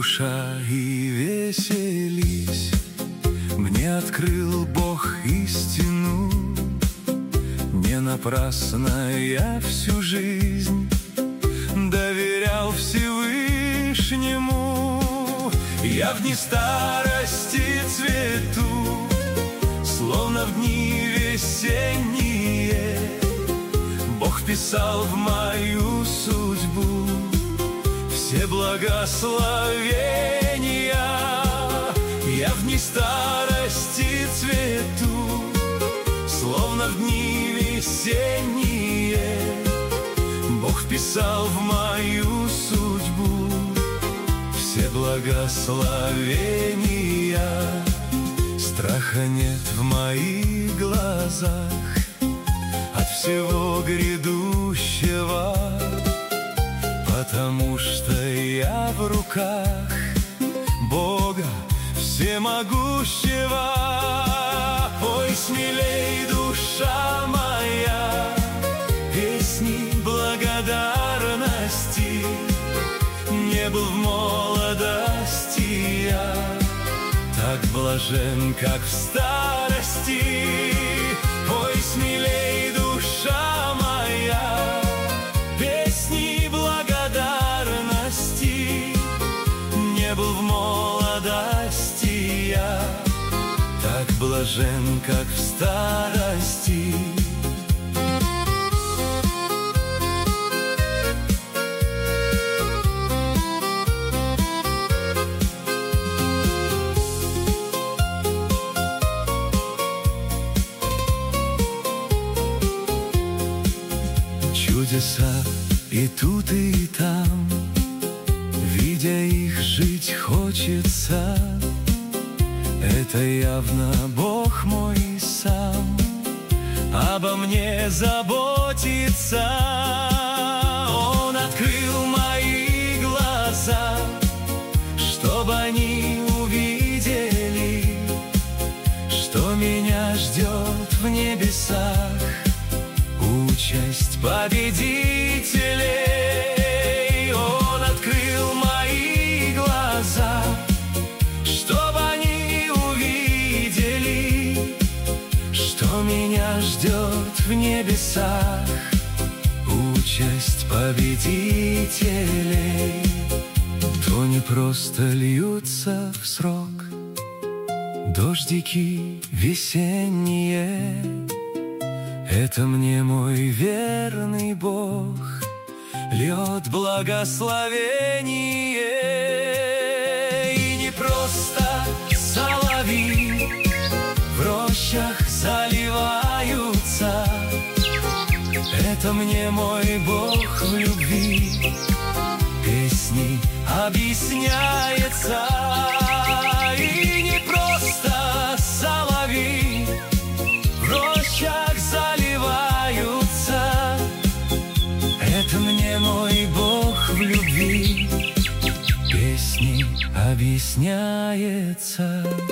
душа, и веселись. Мне открыл Бог истину, не напрасно я всю жизнь доверял Всевышнему. Я в дни старости цвету, словно в дни весенние. Бог вписал в мою судьбу все благословения. Я в дни старости цвету, словно в дни весенние. Бог вписал в мою судьбу все благословения. Страха нет в моих глазах от всего грядущего, потому что я в руках Бога всемогущего. Ой, смелей, душа моя, песни благодарности. Не был в молодости я так блажен, как в старости. Ой, смелей, душа моя, песни благодарности. Не был в молодости я так блажен, как в старости. Чудеса и тут, и там, видя их, жить хочется. Это явно Бог мой сам обо мне заботится. Он открыл мои глаза, чтобы они увидели, что меня ждет в небесах участь победителей. Он открыл мои глаза, чтобы они увидели, что меня ждет в небесах участь победителей. То не просто льются в срок дождики весенние, это мне мой верный Бог льет благословение. И не просто соловьи в рощах заливаются, это мне мой Бог в любви песней объясняется. И не просто соловьи в рощах заливаются, это мне мой Бог в любви песней объясняется.